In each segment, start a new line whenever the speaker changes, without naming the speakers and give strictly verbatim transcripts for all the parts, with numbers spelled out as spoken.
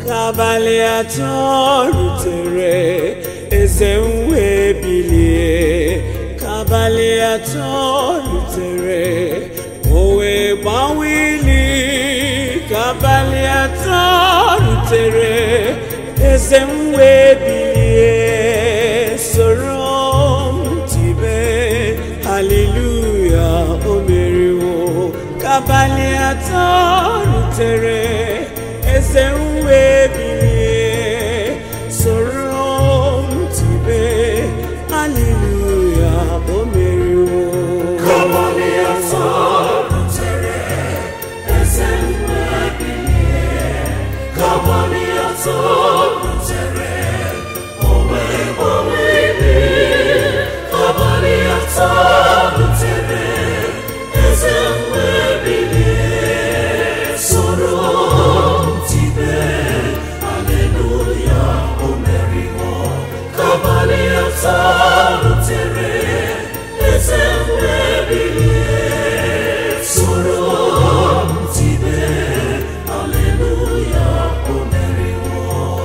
Kabali atọ rutere, eze m wee bilie. Kabali atọ rutere, o wee gbawili. Kabali atọ rutere, eze m wee bilie. Soro m tibe, hallelujah, o meriwo. Kabali atọ rutere, eze m wee bilie. Soro m tibe, hallelujah, o meriwo.
Kabali atọ rutere, eze m wee bilie. Kabali atọ rutere, o wee gbawili. Kabali atọ rutere, eze m wee bilie. Soro m tibe, hallelujah, o meriwo. Kabali atọ rutere, eze m wee bilie. Soro m tibe, hallelujah, o meriwo.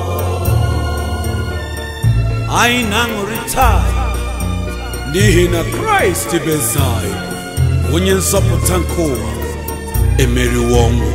Anyị na-aṅụrị taa n'ihi na Kraịst bụ eze anyị, onye nzọpụta nke ụwa, emeriwo ọnwụ.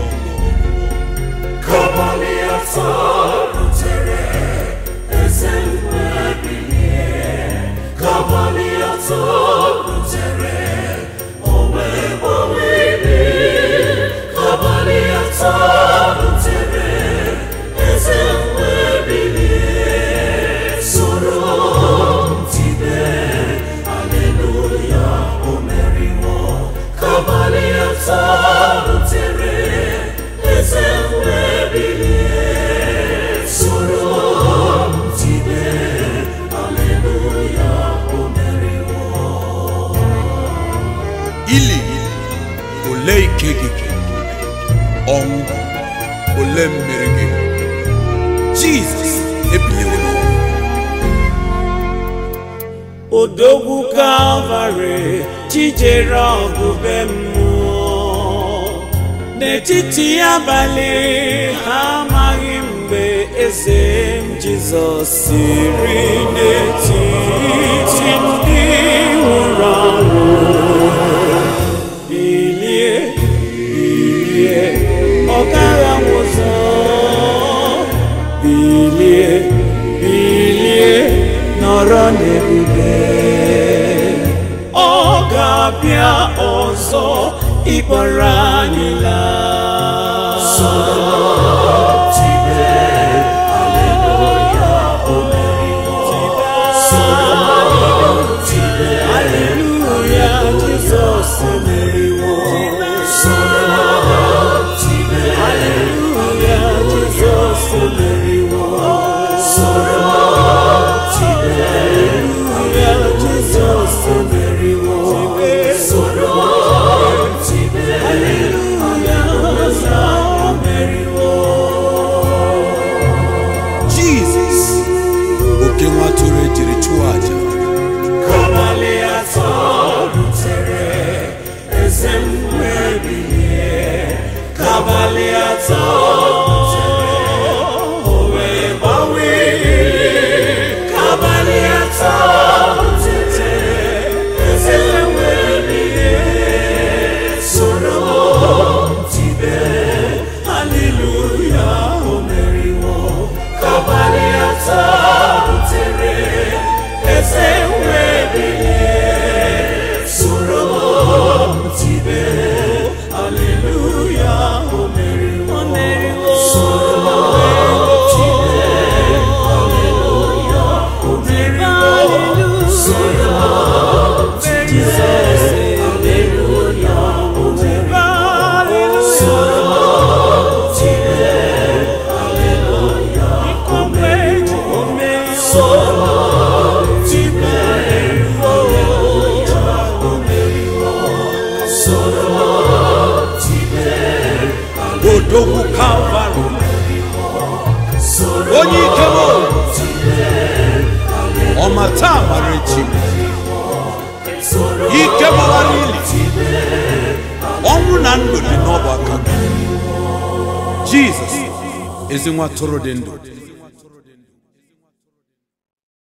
Kabali atọ rutere, eze m wee bilie. Kabali atọ rutere, o wee gbawili. Kabali atọ rutere, eze m wee bilie. Soro m tibe, hallelujah, o meriwo. Kabali atọ rutere, eze m wee bilie. Soro m tibe, hallelujah, o meriwo.
Ili ole ike gị, ọnwụ ole mmeri gị. Jizọs ebiliwo n'ọnwụ. Odogwu Kalvarị chijere ọgụbe mmụọ. N'etiti abalị ha amaghị mgbe eze m Jizọs siri n'etiti ndị nwụrụ anwụ. Bilie, bilie, ọ gaghị anwụ ọzọ. Bilie, bilie, nọrọ n'ebube. Ọ ga-abịa ọzọ ịkpọrọ anyị laa.
Soro m tibe, hallelujah, o meriwo. Soro m tibe,
Hallelujah, Jizọs emeriwo.
Soro m tibe,
Hallelujah, Jizọs emeriwo.
Soro m tibe,
Hallelujah, Jizọs emeriwo.
Soro m tibe,
Hallelujah, Jizọs emeriwo. Jizọs, oke nwa atụrụ ejiri chụọ aja.
Kabali atọ rutere, eze m wee bilie. Kabali atọ rutere, o wee gbawili. Kabali atọ rutere, eze m wee bilie. Soro m tibe, hallelujah, o meriwo. Kabali atọ rutere, eze m wee bilie. Soro m tibe, hallelujah, o meriwo. Soro m tibe, hallelujah, o meriwo. Soro m tibe, hallelujah, o meriwo. Soro m tibe, hallelujah, o meriwo. Soro m tibe, hallelujah, o meriwo. Soro m tibe,
Odogwu Kalvarị,
Soro
onye ike m,
m tibe,
ọmata amara echi m.
Soro
Ike gbawara ili, ọnwụ na ndụ dị n'ọbụ aka gị. Jizọs ezi nwa tụrụ dị ndụ